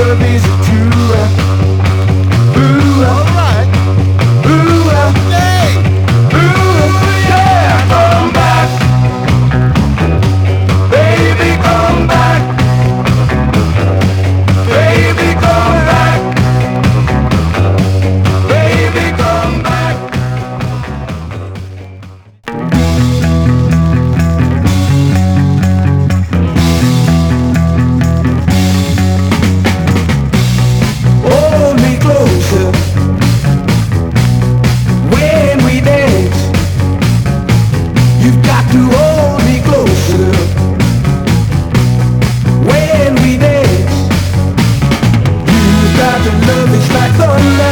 love is true. Ooh, Alright. ooh, Hey! ooh, yeah. Come back, baby, come back, baby, come back, baby, come back. Hold me closer when we dance. You've got to hold me closer when we dance. You've got to love, it's like thunder.